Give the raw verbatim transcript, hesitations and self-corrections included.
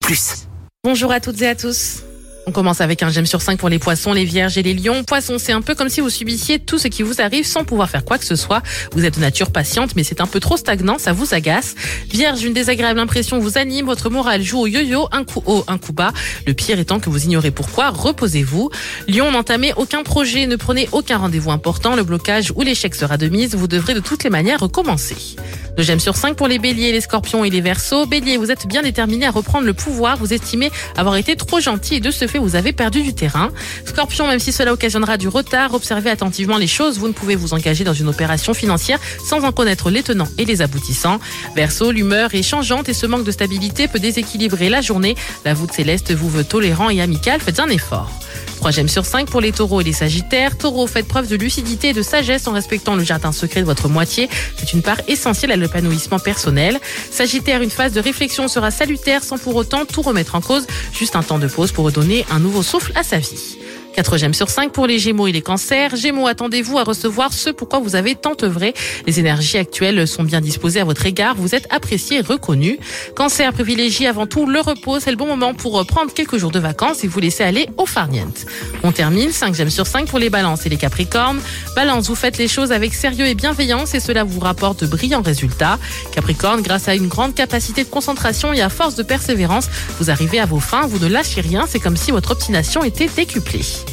plus. Bonjour à toutes et à tous. On commence avec un j'aime sur cinq pour les poissons, les vierges et les lions. Poissons, c'est un peu comme si vous subissiez tout ce qui vous arrive sans pouvoir faire quoi que ce soit. Vous êtes de nature patiente, mais c'est un peu trop stagnant, ça vous agace. Vierge, une désagréable impression vous anime, votre morale joue au yo-yo, un coup haut, un coup bas. Le pire étant que vous ignorez pourquoi, reposez-vous. Lion, n'entamez aucun projet, ne prenez aucun rendez-vous important, le blocage ou l'échec sera de mise, vous devrez de toutes les manières recommencer. Le j'aime sur cinq pour les béliers, les scorpions et les verseaux. Bélier, vous êtes bien déterminé à reprendre le pouvoir, vous estimez avoir été trop gentil et de ce fait vous avez perdu du terrain. Scorpion, même si cela occasionnera du retard, observez attentivement les choses, vous ne pouvez vous engager dans une opération financière sans en connaître les tenants et les aboutissants. Verseau, l'humeur est changeante et ce manque de stabilité peut déséquilibrer la journée. La voûte céleste vous veut tolérant et amical, faites un effort. trois j'aime sur cinq pour les taureaux et les sagittaires. Taureaux, faites preuve de lucidité et de sagesse en respectant le jardin secret de votre moitié. C'est une part essentielle à l'épanouissement personnel. Sagittaire, une phase de réflexion sera salutaire sans pour autant tout remettre en cause. Juste un temps de pause pour redonner un nouveau souffle à sa vie. quatre j'aime sur cinq pour les gémeaux et les cancers. Gémeaux, attendez-vous à recevoir ce pourquoi vous avez tant œuvré. Les énergies actuelles sont bien disposées à votre égard. Vous êtes apprécié et reconnu. Cancer, privilégiez avant tout le repos. C'est le bon moment pour prendre quelques jours de vacances et vous laisser aller au farniente. On termine. cinq j'aime sur cinq pour les balances et les capricornes. Balance, vous faites les choses avec sérieux et bienveillance et cela vous rapporte de brillants résultats. Capricorne, grâce à une grande capacité de concentration et à force de persévérance, vous arrivez à vos fins. Vous ne lâchez rien. C'est comme si votre obstination était décuplée.